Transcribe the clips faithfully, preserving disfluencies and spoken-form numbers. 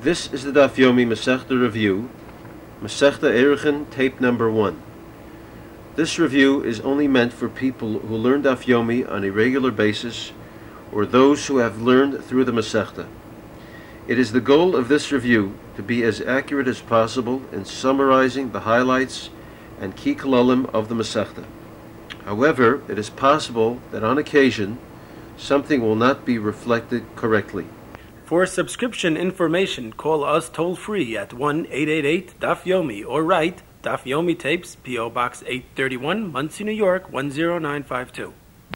This is the Daf Yomi Masechta Review, Masechta Erechin, tape number one. This review is only meant for people who learn Daf Yomi on a regular basis or those who have learned through the Masechta. It is the goal of this review to be as accurate as possible in summarizing the highlights and key kalalim of the Masechta. However, it is possible that on occasion something will not be reflected correctly. For subscription information, call us toll-free at one eight eight eight Daf Yomi or write Daf Yomi Tapes, P O Box eight thirty-one, Muncie, New York, one zero nine five two.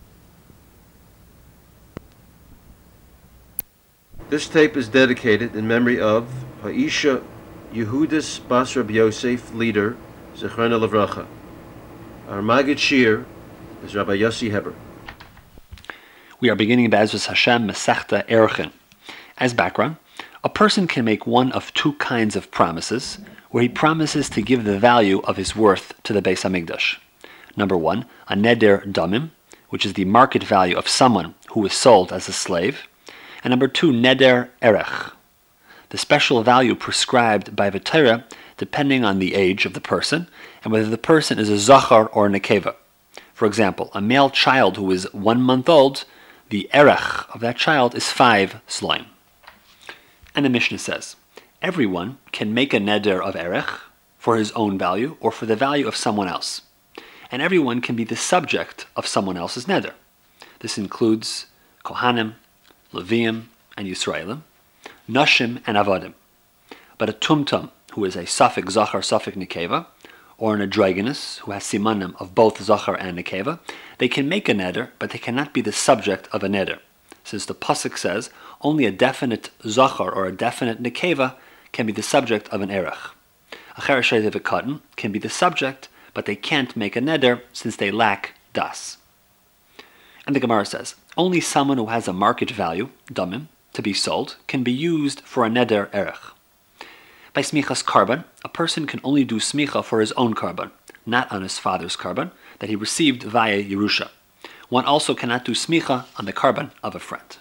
This tape is dedicated in memory of Ha'isha Yehudis Bas Rabbi Yosef, leader, Zechrona Levracha. Our Maggid Shir is Rabbi Yossi Heber. We are beginning Be'ezus Hashem Masechta Erechin. As background, a person can make one of two kinds of promises, where he promises to give the value of his worth to the Beis Hamikdash. Number one, a neder damim, which is the market value of someone who was sold as a slave. And number two, neder erech, the special value prescribed by the Torah depending on the age of the person and whether the person is a zachar or a nekeva. For example, a male child who is one month old, the erech of that child is five slime. And the Mishnah says, everyone can make a neder of erech for his own value or for the value of someone else. And everyone can be the subject of someone else's neder. This includes Kohanim, Leviim, and Yisraelim, Nashim, and Avadim. But a tumtum, who is a suffix zachar, suffix nekeva, or an androgynous, who has simanim of both zachar and nekeva, they can make a neder, but they cannot be the subject of a neder. Since the pasuk says, only a definite zachar or a definite nekeva can be the subject of an erech. A chereshet v'katan can be the subject, but they can't make a neder since they lack das. And the Gemara says, only someone who has a market value, damim, to be sold, can be used for a neder erech. By smichas karban, a person can only do smicha for his own karban, not on his father's karban, that he received via Yerusha. One also cannot do smicha on the karban of a friend.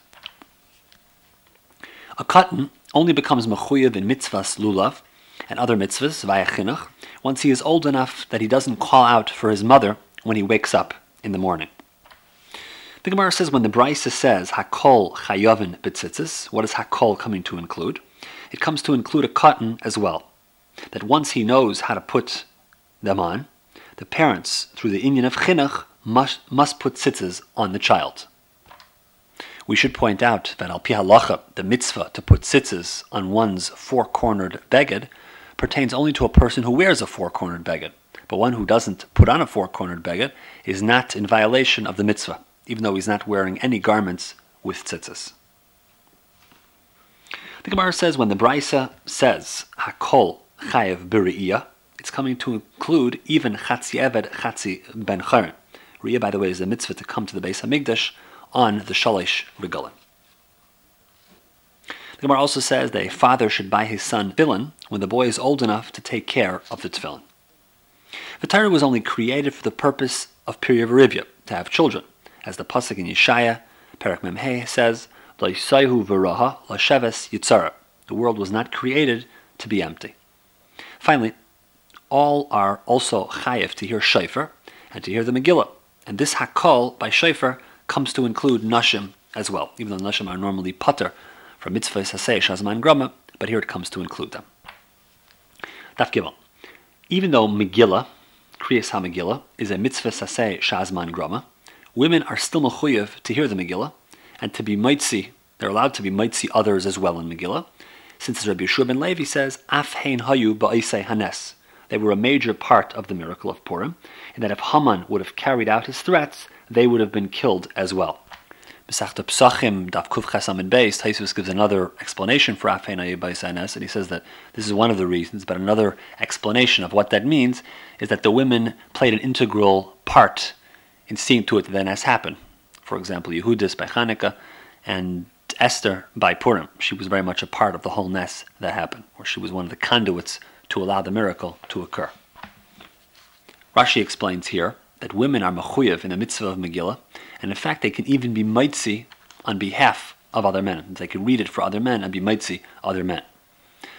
A katan only becomes mechuyev in mitzvahs lulav and other mitzvahs via chinuch once he is old enough that he doesn't call out for his mother when he wakes up in the morning. The Gemara says when the Brisa says hakol chayavin b'tzitzis, what is hakol coming to include? It comes to include a katan as well. That once he knows how to put them on, the parents, through the inyan of chinuch, must, must put tzitzis on the child. We should point out that al pi halacha, the mitzvah to put tzitzis on one's four-cornered beged, pertains only to a person who wears a four-cornered beged. But one who doesn't put on a four-cornered beged is not in violation of the mitzvah, even though he's not wearing any garments with tzitzis. The Gemara says when the Brisa says hakol chayev b're'iyah, it's coming to include even chatzi eved, chatzi ben charen. Re'iyah, by the way, is a mitzvah to come to the Beis Hamikdash on the shalish regalim. The Gemara also says that a father should buy his son tefillin when the boy is old enough to take care of the tefillin. The Torah was only created for the purpose of Pirya V'Rivya, to have children, as the pasuk in Yeshaya, Perek Mem Hey, says, L'yisayhu v'raha l'sheves yitzara. The world was not created to be empty. Finally, all are also chayev to hear shofar and to hear the Megillah, and this hakol by shofar comes to include nashim as well, even though nashim are normally pater from mitzvah saseh shazman grama, but here it comes to include them. Daf Gimel. Even though Megillah, Kriyas HaMegillah, is a mitzvah saseh shazman grama, women are still mechuyev to hear the Megillah and to be mitzi. They're allowed to be mitzi others as well in Megillah, since as Rabbi Yeshua ben Levi says, Af hein hayu ba'isei hanes. They were a major part of the miracle of Purim, and that if Haman would have carried out his threats, they would have been killed as well. Masechta Pesachim, Daf Kuf Ches Amud Beis, Taisus gives another explanation for Af hein hayu ba'isei hanes, and he says that this is one of the reasons, but another explanation of what that means is that the women played an integral part in seeing to it that the nes happened. For example, Yehudis by Chanukah and Esther by Purim. She was very much a part of the whole nes that happened, or she was one of the conduits to allow the miracle to occur. Rashi explains here that women are mechuyev in the mitzvah of Megillah, and in fact they can even be mitzi on behalf of other men. They can read it for other men and be mitzi other men.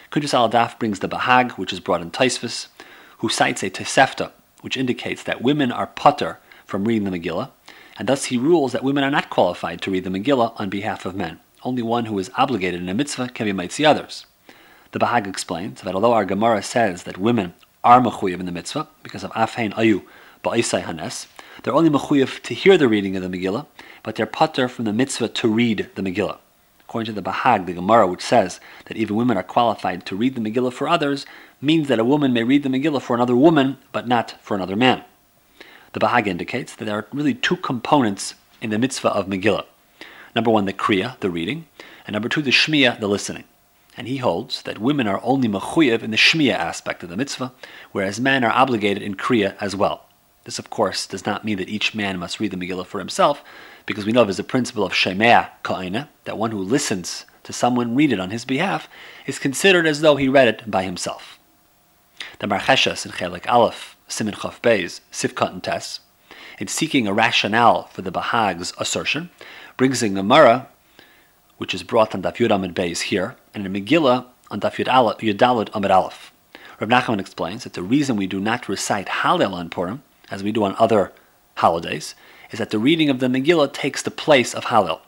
Kudus al-Daf brings the Bahag, which is brought in Taisvis, who cites a Tosefta, which indicates that women are pater from reading the Megillah, and thus he rules that women are not qualified to read the Megillah on behalf of men. Only one who is obligated in a mitzvah can be mitzi others. The Bahag explains that although our Gemara says that women are mechuyev in the mitzvah because of afhein ayu ba'isai hanes, they're only mechuyev to hear the reading of the Megillah, but they're pater from the mitzvah to read the Megillah. According to the Bahag, the Gemara, which says that even women are qualified to read the Megillah for others, means that a woman may read the Megillah for another woman, but not for another man. The Bahag indicates that there are really two components in the mitzvah of Megillah. Number one, the kriya, the reading, and number two, the shmiya, the listening. And he holds that women are only mechuyev in the shmiya aspect of the mitzvah, whereas men are obligated in kriya as well. This, of course, does not mean that each man must read the Megillah for himself, because we know there's a principle of shemea ka'ina, that one who listens to someone read it on his behalf is considered as though he read it by himself. The Marcheshas in Chelik Aleph, Simin Chaf Beis, Sivkat and Tes, in seeking a rationale for the Bahag's assertion, brings in Gemara, which is brought on Daf Yud Amud Beis here, and in Megillah on Daf Yud Daled Amud Aleph. Rav Nachman explains that the reason we do not recite Hallel on Purim, as we do on other holidays, is that the reading of the Megillah takes the place of Hallel.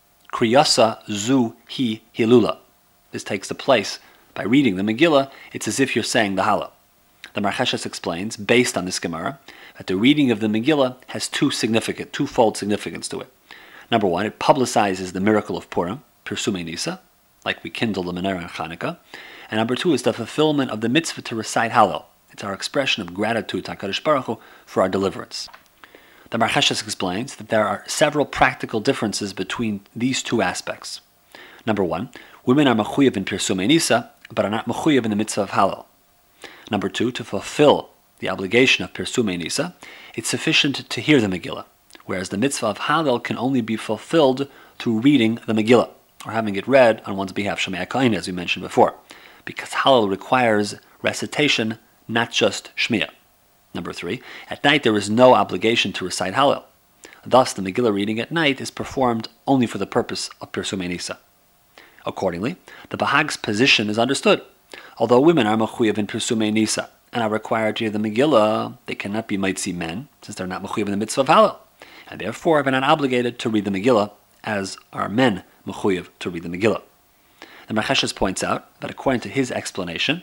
Kriyasa zu hi hilula. This takes the place. By reading the Megillah, it's as if you're saying the Hallel. The Marcheshas explains, based on this Gemara, that the reading of the Megillah has two significant, twofold significance to it. Number one, it publicizes the miracle of Purim, Pirsumei Nisa, like we kindle the menorah in Chanukah. And number two is the fulfillment of the mitzvah to recite Hallel. It's our expression of gratitude to HaKadosh Baruch Hu for our deliverance. The Marcheshas explains that there are several practical differences between these two aspects. Number one, women are mechuyev in Pirsumei Nisa, but are not mechuyev in the mitzvah of Hallel. Number two, to fulfill the obligation of Pirsumei Nisa, it's sufficient to hear the Megillah, whereas the mitzvah of Hallel can only be fulfilled through reading the Megillah, or having it read on one's behalf, Shemei HaKayin, as we mentioned before, because Hallel requires recitation, not just Shmiya. Number three, at night there is no obligation to recite Hallel. Thus, the Megillah reading at night is performed only for the purpose of Pirsumei Nisa. Accordingly, the Bahag's position is understood. Although women are mechuyev in Pirsumei Nisa and are required to hear the Megillah, they cannot be mitzi men, since they're not mechuyev in the mitzvah of Hallel, and therefore are not obligated to read the Megillah, as are men mechuyev to read the Megillah. The Marcheshas points out that according to his explanation,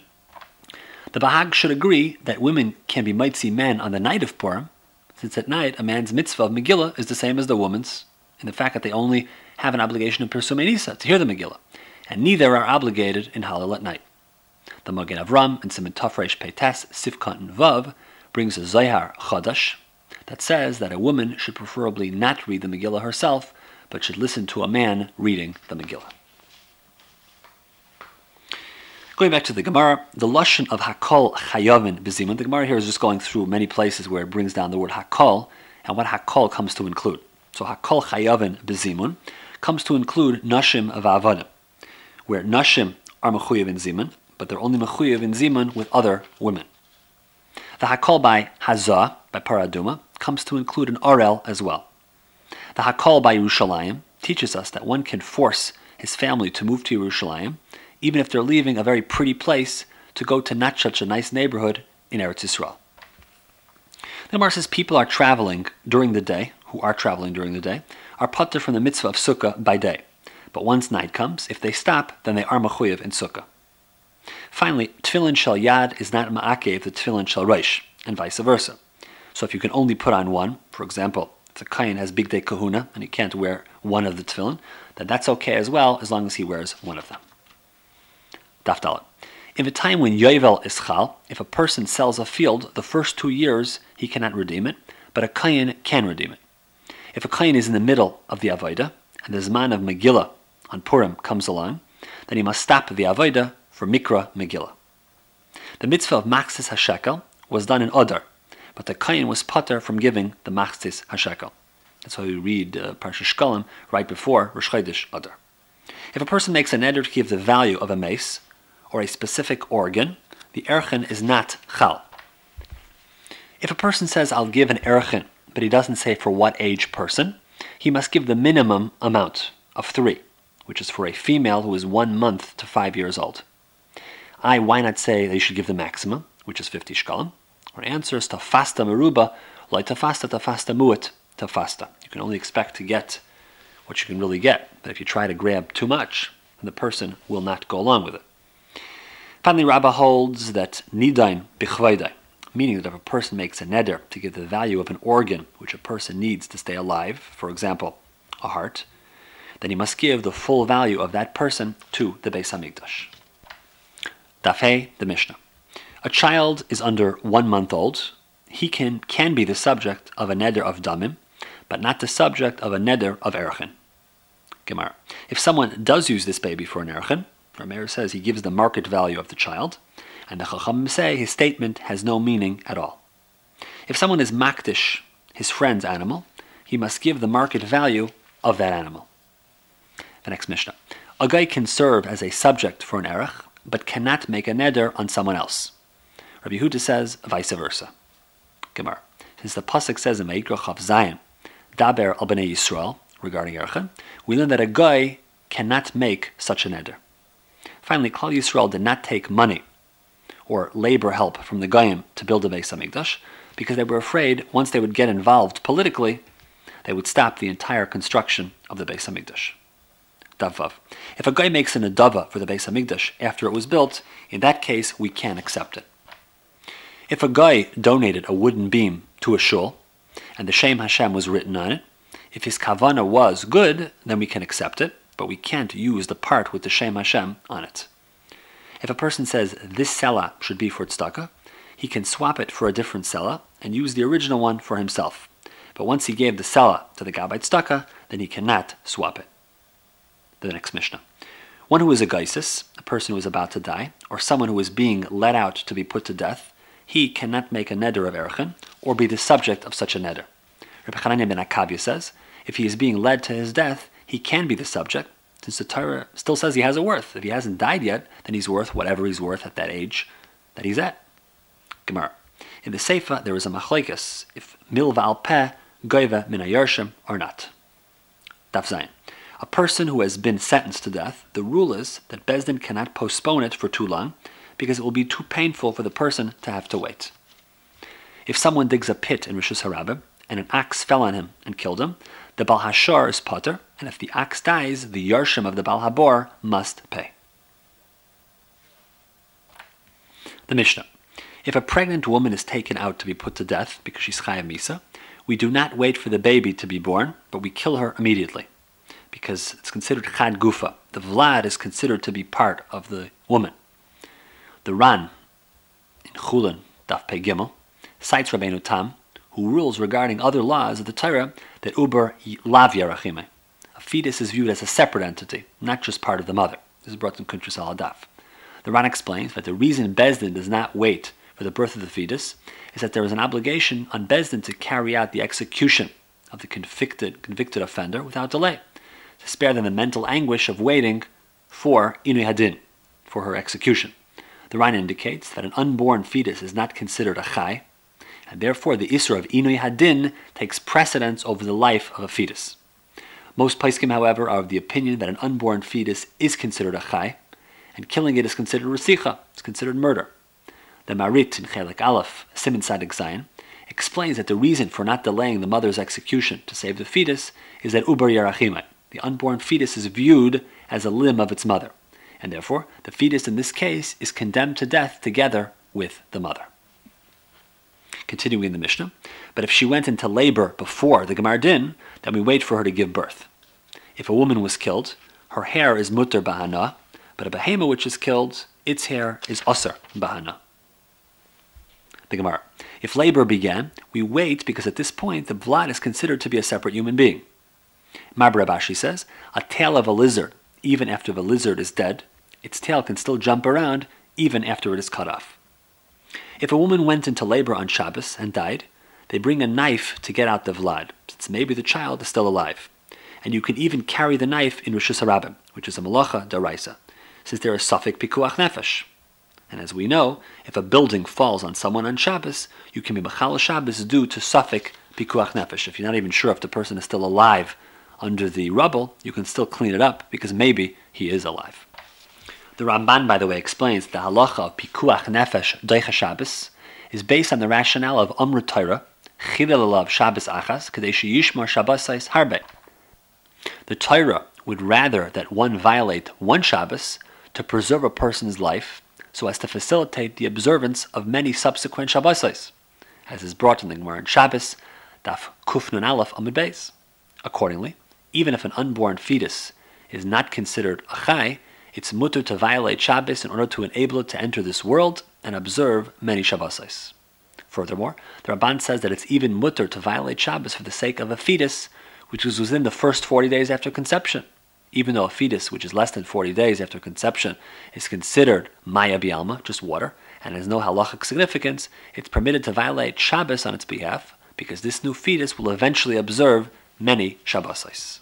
the Bahag should agree that women can be mitzi men on the night of Purim, since at night a man's mitzvah of Megillah is the same as the woman's, in the fact that they only have an obligation of Pirsumei Nisa to hear the Megillah, and neither are obligated in Hallel at night. The Magen Avram and Siman Tafresh Peites Sivkot and Vav brings a Zohar Chadash that says that a woman should preferably not read the Megillah herself, but should listen to a man reading the Megillah. Going back to the Gemara, the lashon of Hakol Chayavin B'Zimun. The Gemara here is just going through many places where it brings down the word Hakol and what Hakol comes to include. So Hakol Chayavin B'Zimun comes to include Nashim V'Avadim, where Nashim are mechuyev in Zimun, but they're only mechuyev in Zimun with other women. The Hakol by Hazah, by Paraduma, comes to include an Orel as well. The Hakol by Yerushalayim teaches us that one can force his family to move to Yerushalayim, even if they're leaving a very pretty place to go to not such a nice neighborhood in Eretz Yisrael. The Gemara says people are traveling during the day, who are traveling during the day, are patur from the mitzvah of Sukkah by day. But once night comes, if they stop, then they are mechuyev in Sukkah. Finally, tefillin shel yad is not ma'akev the tefillin shel reish, and vice versa. So if you can only put on one, for example, if the kohen has bigdei kahuna and he can't wear one of the tefillin, then that's okay as well, as long as he wears one of them. Daf Dalet. In the time when Yovel is chal, if a person sells a field, the first two years he cannot redeem it, but a kohen can redeem it. If a kohen is in the middle of the avodah, and the zman of Megillah on Purim comes along, then he must stop the avodah for Mikra Megillah. The mitzvah of Machzis HaShekel was done in Adar, but the kohen was patur from giving the Machzis HaShekel. That's why we read uh, Parsha Shkalim right before Rosh Chodesh Adar. If a person makes a neder to give the value of a mace, or a specific organ, the erchen is not chal. If a person says, I'll give an erchen, but he doesn't say for what age person, he must give the minimum amount of three, which is for a female who is one month to five years old. I, why not say that you should give the maximum, which is fifty shkalim? Our answer is tafasta meruba, like tafasta, tafasta muat, tafasta. You can only expect to get what you can really get. But if you try to grab too much, then the person will not go along with it. Finally, Rabbah holds that nidain bichvaidai, meaning that if a person makes a neder to give the value of an organ which a person needs to stay alive, for example, a heart, then he must give the full value of that person to the Beis Hamikdash. Daf Hey, the Mishnah. A child is under one month old. He can, can be the subject of a neder of damim, but not the subject of a neder of erchin. Gemara. If someone does use this baby for an erchin, Rameir says he gives the market value of the child, and the Chachamim say his statement has no meaning at all. If someone is makdish, his friend's animal, he must give the market value of that animal. The next Mishnah. A guy can serve as a subject for an erech, but cannot make a neder on someone else. Rabbi Yehuda says vice versa. Gemara. Since the pasuk says in Vayikra Chav Zayin, Daber al Bnei Yisrael, regarding erech, we learn that a guy cannot make such a neder. Finally, Klal Yisrael did not take money or labor help from the Goyim to build the Beis Hamikdash because they were afraid once they would get involved politically, they would stop the entire construction of the Beis Hamikdash. Davav. If a guy makes an adava for the Beis Hamikdash after it was built, in that case we can accept it. If a guy donated a wooden beam to a shul and the Shem Hashem was written on it, if his kavana was good, then we can accept it, but we can't use the part with the Shem Hashem on it. If a person says this sela should be for tzedakah, he can swap it for a different sela and use the original one for himself. But once he gave the sela to the gabbai tzedakah, then he cannot swap it. The next Mishnah. One who is a geisis, a person who is about to die, or someone who is being led out to be put to death, he cannot make a neder of erchin or be the subject of such a neder. Rabbi Chananya ben Akavya says, if he is being led to his death, he can be the subject, since the Torah still says he has a worth. If he hasn't died yet, then he's worth whatever he's worth at that age that he's at. Gemara. In the Seifa, there is a machlekes, if milva al peh, goiva min hayarshim, or not. Daf Zayin. A person who has been sentenced to death, the rule is that Beis Din cannot postpone it for too long, because it will be too painful for the person to have to wait. If someone digs a pit in Rishus Harabim, and an axe fell on him and killed him, the Baal Hashar is potter, and if the axe dies, the Yarshim of the Baal Habor must pay. The Mishnah. If a pregnant woman is taken out to be put to death because she's Chaya Misa, we do not wait for the baby to be born, but we kill her immediately, because it's considered Chad Gufa. The Vlad is considered to be part of the woman. The Ran, in Chulin, Daf Pei Gimel, cites Rabbeinu Tam, who rules regarding other laws of the Torah that uber lav yarachime. A fetus is viewed as a separate entity, not just part of the mother. This is brought in Kuntras al Hadaf. The Ran explains that the reason Beis Din does not wait for the birth of the fetus is that there is an obligation on Beis Din to carry out the execution of the convicted convicted offender without delay, to spare them the mental anguish of waiting for Inui Hadin, for her execution. The Ran indicates that an unborn fetus is not considered a chai, and therefore the Isra of Inui Hadin takes precedence over the life of a fetus. Most Paiskim, however, are of the opinion that an unborn fetus is considered a chai, and killing it is considered resicha, it's considered murder. The Marit in Chelik Aleph, Siman Sadik Zayin, explains that the reason for not delaying the mother's execution to save the fetus is that uber yarachimai, the unborn fetus is viewed as a limb of its mother, and therefore the fetus in this case is condemned to death together with the mother. Continuing in the Mishnah, but if she went into labor before the Gemar Din, then we wait for her to give birth. If a woman was killed, her hair is mutter bahana, but a behema which is killed, its hair is asar bahana. The Gemara. If labor began, we wait because at this point the Vlad is considered to be a separate human being. Mabra Bashi says, a tail of a lizard, even after the lizard is dead, its tail can still jump around even after it is cut off. If a woman went into labor on Shabbos and died, they bring a knife to get out the Vlad, since maybe the child is still alive. And you can even carry the knife in Rishus Harabim, which is a malacha daraisa, since there is safek pikuach nefesh. And as we know, if a building falls on someone on Shabbos, you can be machal Shabbos due to safek pikuach nefesh. If you're not even sure if the person is still alive under the rubble, you can still clean it up because maybe he is alive. The Ramban, by the way, explains the halacha of pikuach nefesh doicha Shabbos is based on the rationale of Amrut Torah, chilel alav Shabbos achas, kadei sheyishmar Shabbosais harbe. The Torah would rather that one violate one Shabbos to preserve a person's life so as to facilitate the observance of many subsequent Shabbosais, as is brought in the Gemara in Shabbos, Daf Kuf Nun Aleph Amud Beis. Accordingly, even if an unborn fetus is not considered a chai, it's mutter to violate Shabbos in order to enable it to enter this world and observe many Shabbosais. Furthermore, the Ramban says that it's even mutter to violate Shabbos for the sake of a fetus which is within the first forty days after conception. Even though a fetus which is less than forty days after conception is considered maya bialma, just water, and has no halachic significance, it's permitted to violate Shabbos on its behalf because this new fetus will eventually observe many Shabbosais.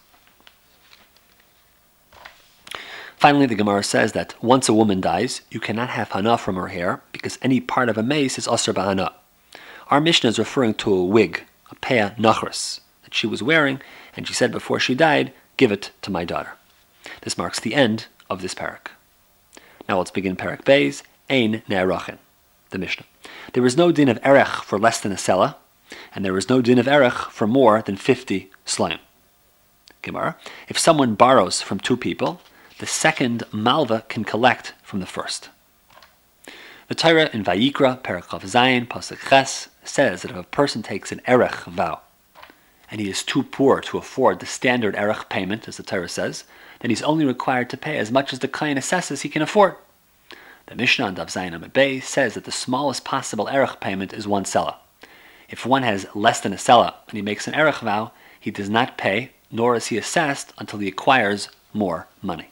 Finally, the Gemara says that once a woman dies, you cannot have hana from her hair because any part of a mace is asr b'hana. Our Mishnah is referring to a wig, a peah nachris, that she was wearing, and she said before she died, give it to my daughter. This marks the end of this parak. Now let's begin parak Beis, ein ne'erachin, the Mishnah. There is no din of erech for less than a sela, and there is no din of erech for more than fifty slayim. Gemara, if someone borrows from two people, the second malva can collect from the first. The Torah in Vayikra, Perek Chav Zayin, Pasuk Ches, says that if a person takes an erech vow, and he is too poor to afford the standard erech payment, as the Torah says, then he's only required to pay as much as the kohen assesses he can afford. The Mishnah on Daf Zayin Amud Beis says that the smallest possible erech payment is one sela. If one has less than a sela and he makes an erech vow, he does not pay, nor is he assessed until he acquires more money.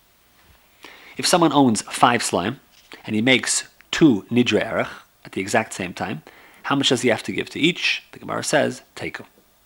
If someone owns five slime and he makes two nidre erech at the exact same time, how much does he have to give to each? The Gemara says, teiku.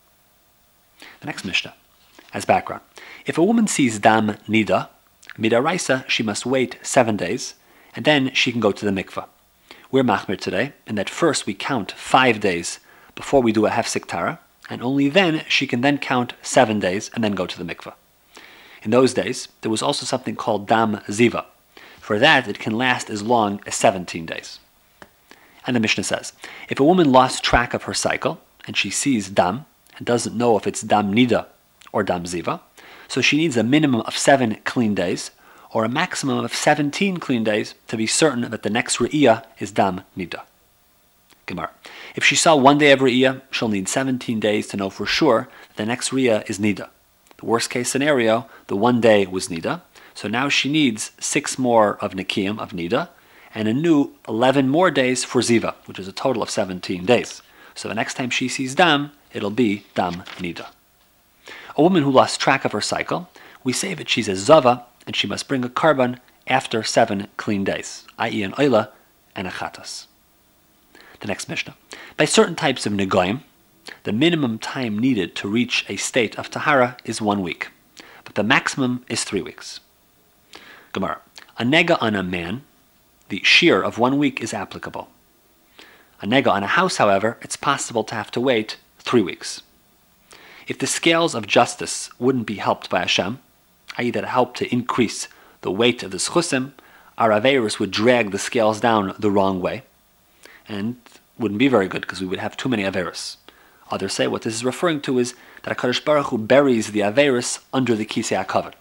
The next Mishnah, as background. If a woman sees dam nida, midaraisa, she must wait seven days, and then she can go to the mikveh. We're machmir today, in that first we count five days before we do a hefsek tara, and only then she can then count seven days and then go to the mikveh. In those days, there was also something called dam ziva. For that, it can last as long as seventeen days. And the Mishnah says, if a woman lost track of her cycle, and she sees dam, and doesn't know if it's dam nida or dam ziva, so she needs a minimum of seven clean days, or a maximum of seventeen clean days, to be certain that the next re'iyah is dam nida. Gemara. If she saw one day of re'iyah, she'll need seventeen days to know for sure that the next re'iyah is nida. The worst case scenario, the one day was nida, so now she needs six more of nikiyim, of nida, and a new eleven more days for ziva, which is a total of seventeen days. So the next time she sees dam, it'll be dam nida. A woman who lost track of her cycle, we say that she's a zava, and she must bring a karban after seven clean days, that is an oila and a chatas. The next Mishnah. By certain types of negoim, the minimum time needed to reach a state of tahara is one week, but the maximum is three weeks. Gemara. A nega on a man, the shear of one week is applicable. A nega on a house, however, it's possible to have to wait three weeks. If the scales of justice wouldn't be helped by Hashem, that is that it helped to increase the weight of the schusim, our averis would drag the scales down the wrong way, and wouldn't be very good because we would have too many averis. Others say what this is referring to is that HaKadosh Baruch Hu buries the averis under the kisei hakavod.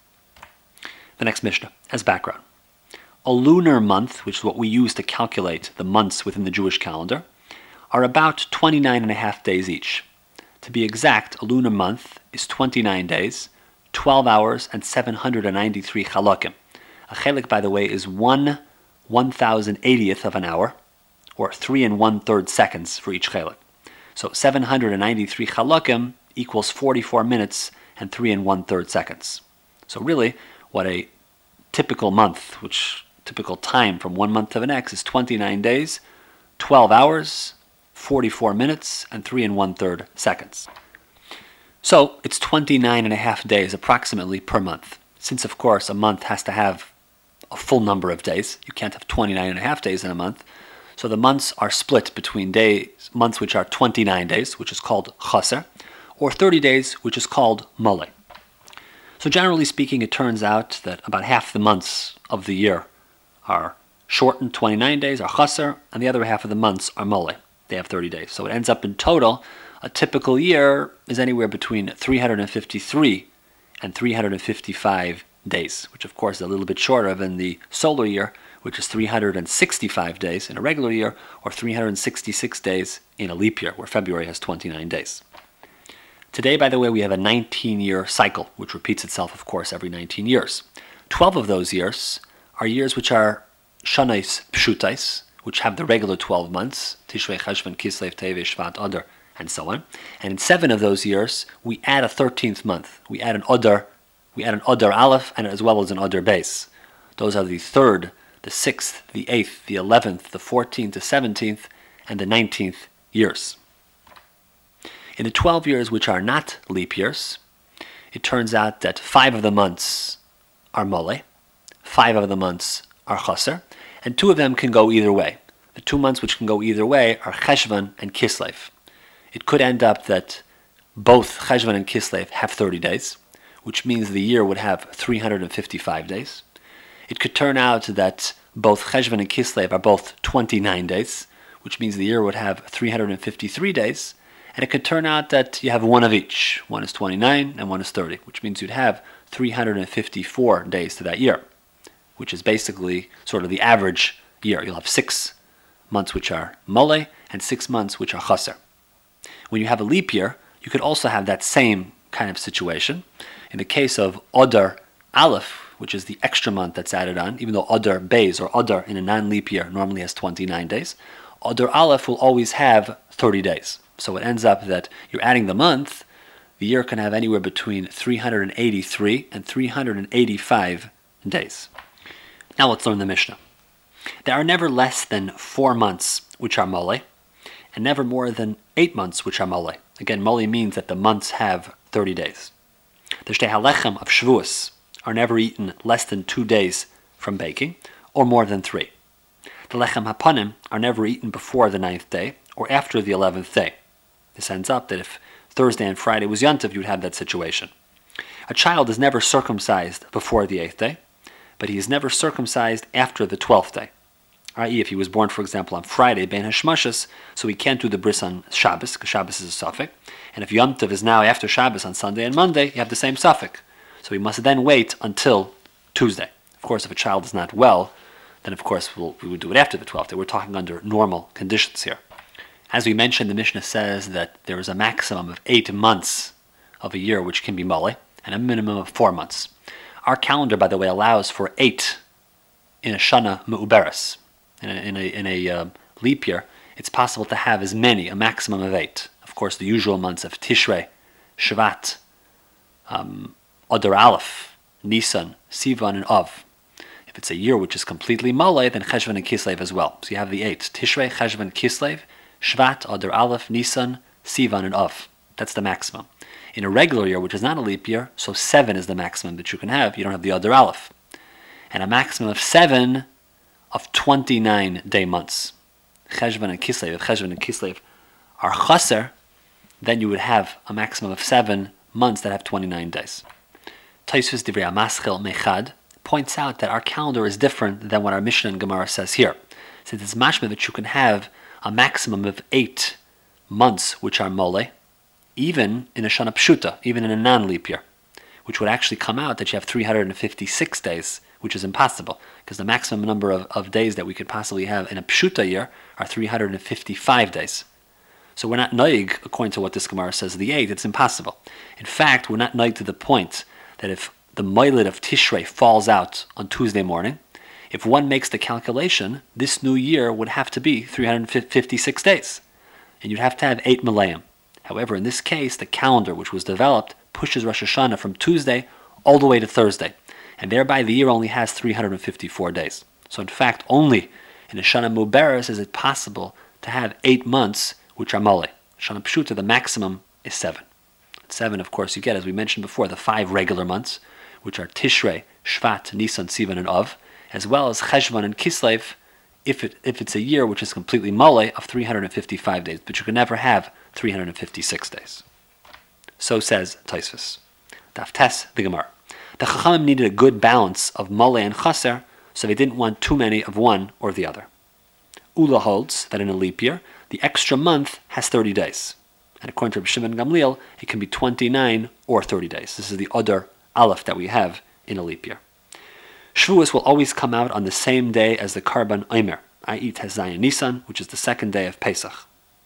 The next Mishnah, as background. A lunar month, which is what we use to calculate the months within the Jewish calendar, are about twenty-nine and a half days each. To be exact, a lunar month is twenty-nine days, twelve hours, and seven hundred ninety-three chalakim. A chelik, by the way, is one one thousand eightieth of an hour, or three and one third seconds for each chelik. So seven hundred ninety-three chalakim equals forty-four minutes and three and one third seconds. So really, what a typical month, which typical time from one month to the next, is twenty-nine days, twelve hours, forty-four minutes, and three and one third seconds. So it's twenty-nine and a half days approximately per month. Since, of course, a month has to have a full number of days, you can't have twenty-nine and a half days in a month. So the months are split between days, months which are twenty-nine days, which is called chaser, or thirty days, which is called mole. So generally speaking, it turns out that about half the months of the year are shortened, twenty-nine days, are chaser, and the other half of the months are mole. They have thirty days. So it ends up in total, a typical year is anywhere between three hundred fifty-three and three hundred fifty-five days, which of course is a little bit shorter than the solar year, which is three hundred sixty-five days in a regular year, or three hundred sixty-six days in a leap year, where February has twenty-nine days. Today, by the way, we have a nineteen-year cycle, which repeats itself, of course, every nineteen years. Twelve of those years are years which are Shanais Pshutais, which have the regular twelve months, Tishrei, Cheshvan, Kislev, Teves, Shvat, Adar, and so on. And in seven of those years, we add a thirteenth month. We add an Adar, we add an Adar Aleph, and as well as an Adar Beis. Those are the third, the sixth, the eighth, the eleventh, the fourteenth, the seventeenth, and the nineteenth years. In the twelve years which are not leap years, it turns out that five of the months are mole, five of the months are chaser, and two of them can go either way. The two months which can go either way are Cheshvan and Kislev. It could end up that both Cheshvan and Kislev have thirty days, which means the year would have three hundred fifty-five days. It could turn out that both Cheshvan and Kislev are both twenty-nine days, which means the year would have three hundred fifty-three days. And it could turn out that you have one of each. One is twenty-nine and one is thirty, which means you'd have three hundred fifty-four days to that year, which is basically sort of the average year. You'll have six months which are mole and six months which are chaser. When you have a leap year, you could also have that same kind of situation. In the case of Adar Aleph, which is the extra month that's added on, even though Adar Beis or Adar in a non-leap year normally has twenty-nine days, Adar Aleph will always have thirty days. So it ends up that you're adding the month, the year can have anywhere between three hundred eighty-three and three hundred eighty-five days. Now let's learn the Mishnah. There are never less than four months which are mole, and never more than eight months which are mole. Again, mole means that the months have thirty days. The shtei halechem of Shavuos are never eaten less than two days from baking, or more than three. The lechem hapanim are never eaten before the ninth day, or after the eleventh day. This ends up that if Thursday and Friday was Yontif, you'd have that situation. A child is never circumcised before the eighth day, but he is never circumcised after the twelfth day. that is, if he was born, for example, on Friday, Ben Hashmashas, so he can't do the bris on Shabbos, because Shabbos is a suffix. And if Yom Tov is now after Shabbos on Sunday and Monday, you have the same suffix. So he must then wait until Tuesday. Of course, if a child is not well, then of course we'll, we would do it after the twelfth day. We're talking under normal conditions here. As we mentioned, the Mishnah says that there is a maximum of eight months of a year which can be mole, and a minimum of four months. Our calendar, by the way, allows for eight in a Shana Me'uberes. In a, in a, in a uh, leap year, it's possible to have as many, a maximum of eight. Of course, the usual months of Tishrei, Shvat, um, Adar Aleph, Nisan, Sivan, and Av. If it's a year which is completely mole, then Cheshvan and Kislev as well. So you have the eight: Tishrei, Cheshvan, Kislev, Shvat, Adar Aleph, Nisan, Sivan, and Av. That's the maximum. In a regular year, which is not a leap year, so seven is the maximum that you can have. You don't have the Adar Aleph. And a maximum of seven of twenty-nine day months. Cheshvan and Kislev. If Cheshvan and Kislev are chaser, then you would have a maximum of seven months that have twenty-nine days. Tosfos Divrei HaMaschil Mechad points out that our calendar is different than what our Mishnah and Gemara says here. Since it's mashma that you can have a maximum of eight months which are mole, even in a Shana Pshuta, even in a non-leap year, which would actually come out that you have three hundred fifty-six days, which is impossible, because the maximum number of, of days that we could possibly have in a Pshuta year are three hundred fifty-five days. So we're not noig, according to what this Gemara says, the eight, it's impossible. In fact, we're not noig to the point that if the Moilid of Tishrei falls out on Tuesday morning, if one makes the calculation, this new year would have to be three hundred fifty-six days. And you'd have to have eight Malayim. However, in this case, the calendar which was developed pushes Rosh Hashanah from Tuesday all the way to Thursday. And thereby the year only has three hundred fifty-four days. So in fact, only in a Shana Muberes is it possible to have eight months which are mole. Shana Pshuta, the maximum is seven. Seven, of course, you get, as we mentioned before, the five regular months, which are Tishrei, Shvat, Nisan, Sivan, and Av, as well as Cheshvan and Kislev, if it if it's a year which is completely mole of three hundred fifty-five days, but you can never have three hundred fifty-six days. So says Tosfos. Daf Tes the Gemara. The Chachamim needed a good balance of Mole and Chaser, so they didn't want too many of one or the other. Ula holds that in a leap year, the extra month has thirty days. And according to Rabbi Shimon Gamliel, it can be twenty-nine or thirty days. This is the Adar Aleph that we have in a leap year. Shavuos will always come out on the same day as the Karban Omer, that is Tes Zayin Nisan, which is the second day of Pesach.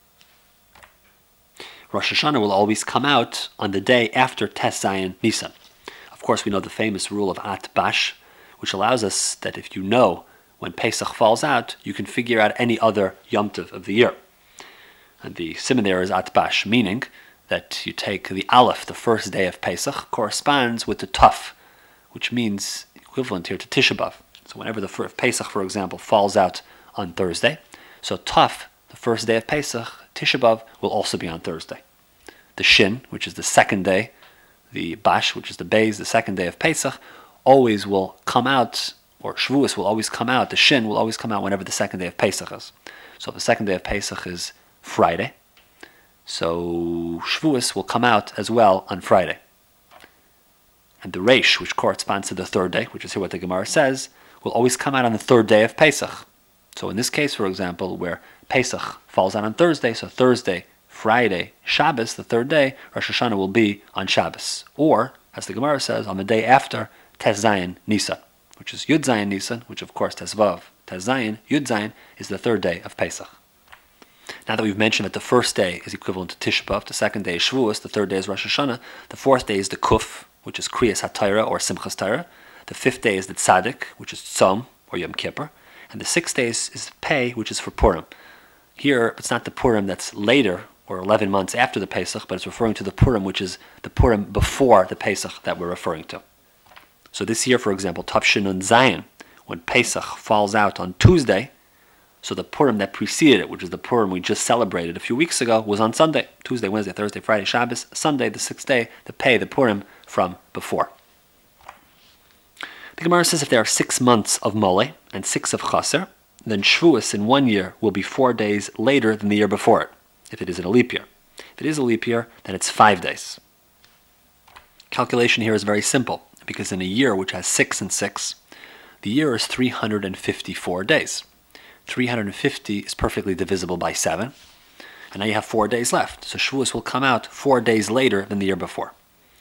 Rosh Hashanah will always come out on the day after Tes Zayin Nisan. Of course, we know the famous rule of At Bash, which allows us that if you know when Pesach falls out, you can figure out any other Yom Tov of the year. And the simon there is At Bash, meaning that you take the Aleph, the first day of Pesach, corresponds with the Tuf, which means equivalent here to Tisha B'Av. So whenever the first Pesach, for example, falls out on Thursday, so Tuf, the first day of Pesach, Tisha B'Av, will also be on Thursday. The Shin, which is the second day, the Bash, which is the Beis, the second day of Pesach, always will come out, or Shavuos will always come out, the Shin will always come out whenever the second day of Pesach is. So if the second day of Pesach is Friday, so Shavuos will come out as well on Friday. And the Reish, which corresponds to the third day, which is here what the Gemara says, will always come out on the third day of Pesach. So in this case, for example, where Pesach falls out on Thursday, so Thursday, Friday, Shabbos, the third day, Rosh Hashanah will be on Shabbos. Or, as the Gemara says, on the day after Tes Zayin Nisan, which is Yud Zayin Nisan, which of course Tes Vav, Tes Zayin, Yud Zayin, is the third day of Pesach. Now that we've mentioned that the first day is equivalent to Tisha B'Av, the second day is Shavuos, the third day is Rosh Hashanah, the fourth day is the Kuf, which is Kriyas HaTorah or Simchas Torah, the fifth day is the Tzadik, which is Tzom or Yom Kippur, and the sixth day is, is Pei, which is for Purim. Here, it's not the Purim that's later, or eleven months after the Pesach, but it's referring to the Purim, which is the Purim before the Pesach that we're referring to. So this year, for example, Tavshin Nun Zayin, when Pesach falls out on Tuesday, so the Purim that preceded it, which is the Purim we just celebrated a few weeks ago, was on Sunday. Tuesday, Wednesday, Thursday, Friday, Shabbos, Sunday, the sixth day, the Pei, the Purim from before. The Gemara says if there are six months of Mole and six of Chaser, then Shavuos in one year will be four days later than the year before it, if it is in a leap year. If it is a leap year, then it's five days. Calculation here is very simple, because in a year which has six and six, the year is three hundred fifty-four days. three hundred fifty is perfectly divisible by seven, and now you have four days left. So Shavuos will come out four days later than the year before.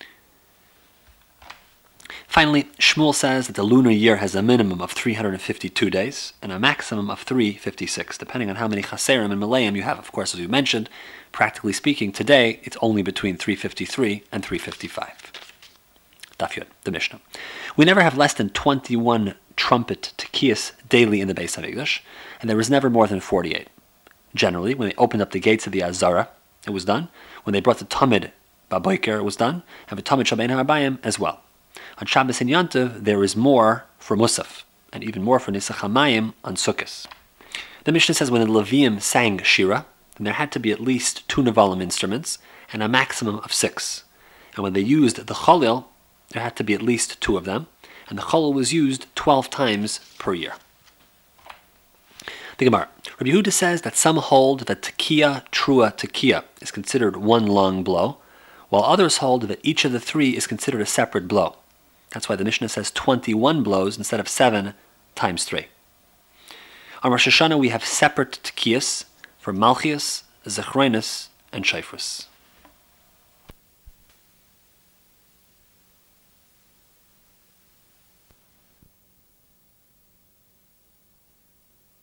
Finally, Shmuel says that the lunar year has a minimum of three hundred fifty-two days and a maximum of three hundred fifty-six, depending on how many chaserim and malayim you have. Of course, as we mentioned, practically speaking, today it's only between three hundred fifty-three and three hundred fifty-five. Daf Yud, the Mishnah. We never have less than twenty-one trumpet tekiyas daily in the Beis HaMikdash, and there was never more than forty-eight. Generally, when they opened up the gates of the Azara, it was done. When they brought the Tamid Baboiker, it was done, and the Tamid Shabein HaRabayim as well. On Shabbos and Yantiv, there is more for Musaf, and even more for Nisach HaMayim on Sukkos. The Mishnah says when the Leviim sang Shira, then there had to be at least two Nevalim instruments, and a maximum of six. And when they used the Cholil, there had to be at least two of them, and the Cholil was used twelve times per year. The Gemara. Rabbi Yehuda says that some hold that Tekiah, Trua, Tekiah is considered one long blow, while others hold that each of the three is considered a separate blow. That's why the Mishnah says twenty-one blows instead of seven times three. On Rosh Hashanah we have separate tekiyas for Malchias, Zechroinus, and Shofros.